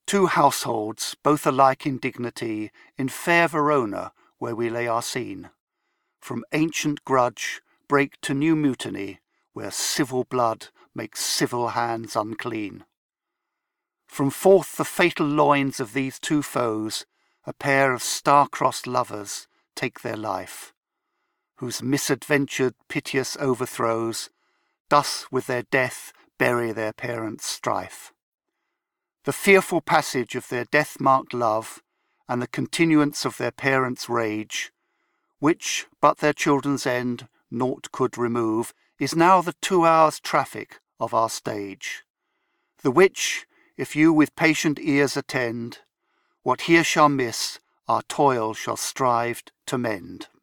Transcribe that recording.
Two households, both alike in dignity, in fair Verona, where we lay our scene, from ancient grudge break to new mutiny, where civil blood makes civil hands unclean. From forth the fatal loins of these two foes, a pair of star-crossed lovers take their life, whose misadventured piteous overthrows thus with their death bury their parents' strife. The fearful passage of their death-marked love, and the continuance of their parents' rage, which but their children's end naught could remove, is now the 2 hours' traffic of our stage, the which, if you with patient ears attend, what here shall miss, our toil shall strive to mend.